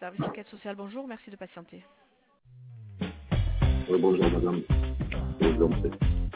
service enquête sociale, bonjour, merci de patienter. Oui, bonjour madame. Je vous en prie.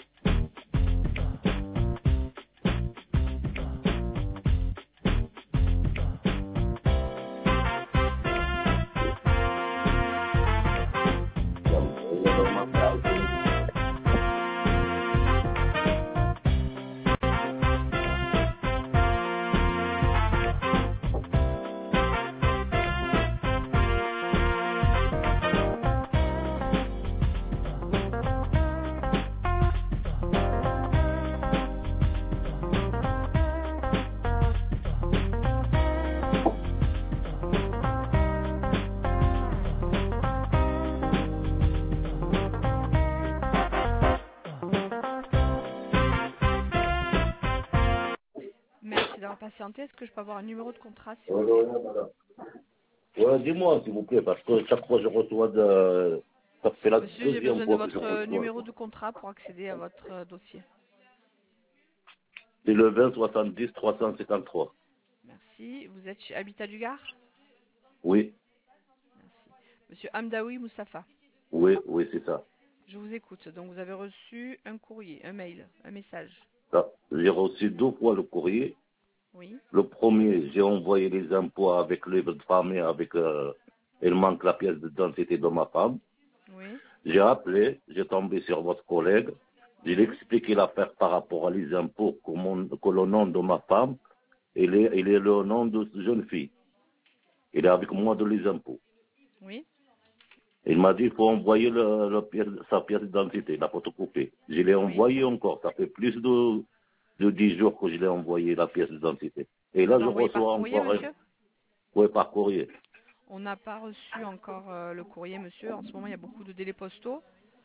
Merci d'avoir patienté. Est-ce que je peux avoir un numéro de contrat, s'il vous Oui, plaît? oui, madame. Ouais, dis-moi, s'il vous plaît, parce que chaque fois je reçois de... Ça fait la Monsieur, j'ai deuxième besoin de fois que je votre reçois. numéro de contrat pour accéder à votre dossier. C'est le 20 70 353. Merci. Vous êtes chez Habitat du Gard? Oui, Merci. Monsieur Hamdaoui Moustapha, oui, oui, c'est ça. je vous écoute. Donc, vous avez reçu un courrier, un mail, un message. Ça. J'ai reçu 2 fois le courrier. Oui. Le premier, j'ai envoyé les impôts avec le livre de famille, avec... il manque la pièce d'identité de ma femme. Oui. J'ai appelé, j'ai tombé sur votre collègue. Je lui ai expliqué l'affaire par rapport à les impôts, que le nom de ma femme, il est le nom de cette jeune fille. Il est avec moi de les impôts. Oui. Il m'a dit qu'il faut envoyer sa pièce d'identité, la photocopie. Je l'ai Oui. envoyé encore. Ça fait plus de 10 jours que je l'ai envoyé la pièce d'identité. Et Vous là, l'avez je envoyé par reçois courrier, encore monsieur? ouais, par courrier. On n'a pas reçu encore le courrier, monsieur. En ce moment, il y a beaucoup de délais postaux.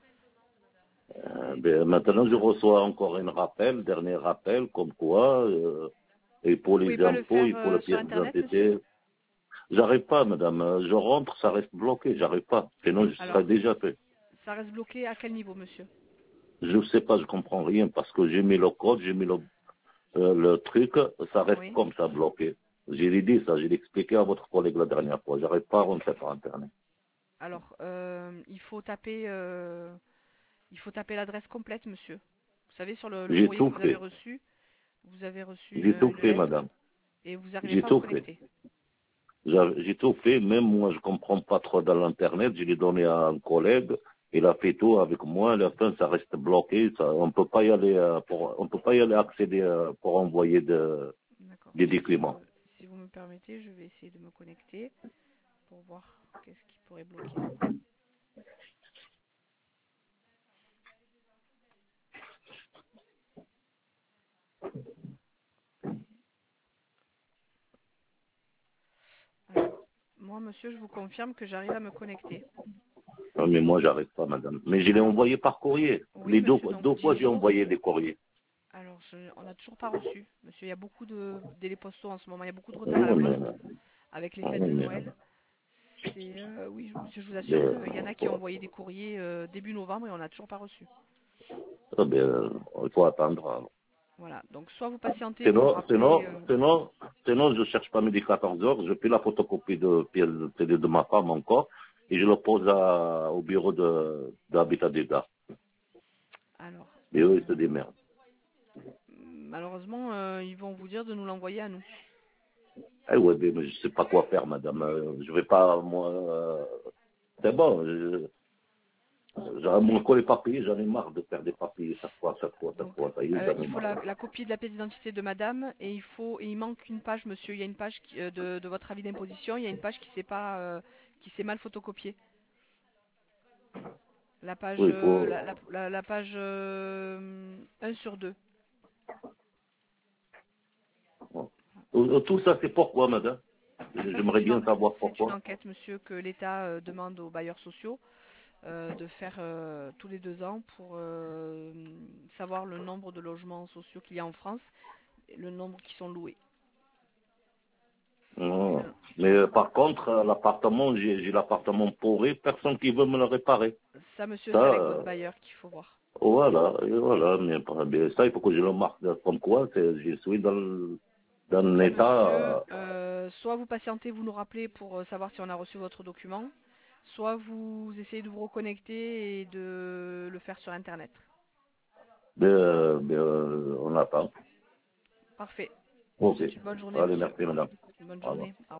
Maintenant, je reçois encore dernier rappel, comme quoi, et pour Vous les pouvez pas le impôts, faire et pour la sur pièce Internet, monsieur? d'identité. J'arrive pas, madame. Je rentre, ça reste bloqué. J'arrive pas. Sinon, je serais Alors, déjà fait. ça reste bloqué à quel niveau, monsieur? Je sais pas, je comprends rien parce que j'ai mis le code, j'ai mis le truc, ça reste Oui. comme ça bloqué. J'ai dit ça, j'ai expliqué à votre collègue la dernière fois. J'arrive pas à rentrer par Internet. Alors, il faut taper l'adresse complète, monsieur. Vous savez, sur le J'ai courrier que tout fait. vous avez reçu J'ai tout une fait, lettre madame. et vous n'arrivez J'ai pas à vous tout fait. connecter. J'ai tout fait. Même moi, je comprends pas trop dans l'Internet. Je l'ai donné à un collègue. Il a fait tout avec moi. À la fin, ça reste bloqué. On peut pas y aller on peut pas y aller accéder pour envoyer D'accord, des monsieur. documents. Si vous me permettez, je vais essayer de me connecter pour voir qu'est-ce qui pourrait bloquer. Alors, moi, monsieur, je vous confirme que j'arrive à me connecter. Non, mais moi, j'arrive pas, madame. Mais je l'ai Alors, envoyé par courrier. oui, Les deux, monsieur, donc 10 fois, j'ai jours. envoyé des courriers. Alors, on n'a toujours pas reçu. Monsieur, il y a beaucoup de délais postaux en ce moment. Il y a beaucoup de retard à la Non, poste avec les fêtes de mais, Noël. Oui, monsieur, je vous assure mais, qu'il y en a qui ont envoyé des courriers début novembre et on n'a toujours pas reçu. il faut attendre. Alors. Voilà, donc soit vous patientez pour Sinon, rappeler. sinon, sinon, sinon, je cherche pas midi 14 heures, je fais la photocopie de pièce de CD de ma femme encore, et je le pose au bureau d'Habitat des gars. Alors, Et eux, ils se démerdent. malheureusement, ils vont vous dire de nous l'envoyer à nous. Eh ouais, mais je sais pas quoi faire, madame. Je vais pas, moi, c'est bon, j'aurais mon col éparpillé, j'en ai marre de faire des papiers chaque fois, chaque fois, chaque Donc, fois. Ça y est, j'en il ai faut marre. la copie de la pièce d'identité de madame et il manque une page, monsieur. Il y a une page de votre avis d'imposition. Il y a une page qui s'est mal photocopiée. La page, Oui, il faut, la page 1 sur 2. tout ça, c'est pourquoi, madame? Tout ça, J'aimerais bien savoir c'est une pourquoi. enquête, monsieur, que l'État demande aux bailleurs sociaux de faire tous les 2 ans pour savoir le nombre de logements sociaux qu'il y a en France, et le nombre qui sont loués. Oh. Mais par contre, l'appartement, j'ai l'appartement pourri, personne qui veut me le réparer. Ça, monsieur, Ça, c'est avec votre bailleur qu'il faut voir. voilà, et voilà. Mais ça, il faut que je le marque comme quoi je suis dans dans un Très bien, monsieur. état. Soit vous patientez, vous nous rappelez pour savoir si on a reçu votre document, soit vous essayez de vous reconnecter et de le faire sur Internet. On attend. Parfait. Je vous Ok. souhaite une bonne journée, Allez, monsieur. merci, madame. Une bonne Au revoir. journée. Au revoir.